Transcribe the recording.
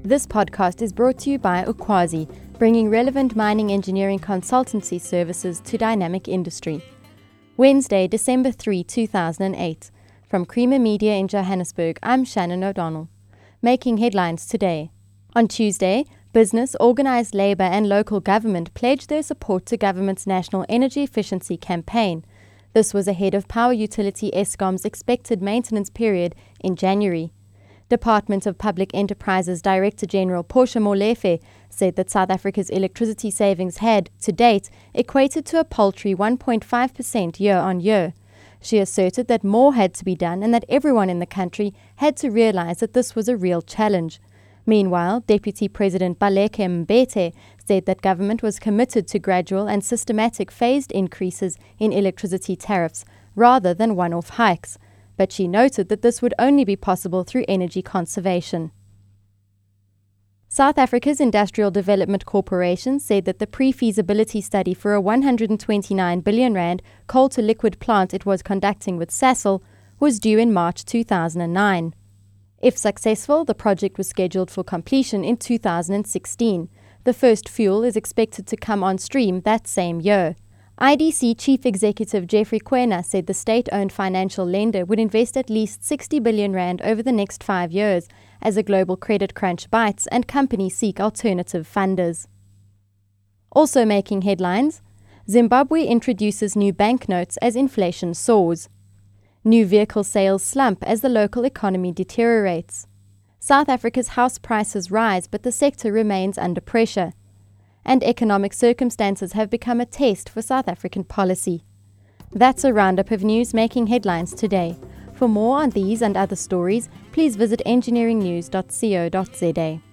This podcast is brought to you by Ukwazi, bringing relevant mining engineering consultancy services to dynamic industry. Wednesday, December 3, 2008. From Creamer Media in Johannesburg, I'm Shannon O'Donnell. Making headlines today. On Tuesday, business, organised labour and local government pledged their support to government's National Energy Efficiency campaign. This was ahead of power utility Eskom's expected maintenance period in January. Department of Public Enterprises Director General Portia Molefe said that South Africa's electricity savings had, to date, equated to a paltry 1.5% year-on-year. She asserted that more had to be done and that everyone in the country had to realise that this was a real challenge. Meanwhile, Deputy President Baleka Mbete said that government was committed to gradual and systematic phased increases in electricity tariffs rather than one-off hikes. But she noted that this would only be possible through energy conservation. South Africa's Industrial Development Corporation said that the pre-feasibility study for a 129 billion rand coal-to-liquid plant it was conducting with Sasol was due in March 2009. If successful, the project was scheduled for completion in 2016. The first fuel is expected to come on stream that same year. IDC Chief Executive Jeffrey Kwena said the state-owned financial lender would invest at least 60 billion rand over the next 5 years as a global credit crunch bites and companies seek alternative funders. Also making headlines, Zimbabwe introduces new banknotes as inflation soars. New vehicle sales slump as the local economy deteriorates. South Africa's house prices rise, but the sector remains under pressure. And economic circumstances have become a test for South African policy. That's a roundup of news making headlines today. For more on these and other stories, please visit engineeringnews.co.za.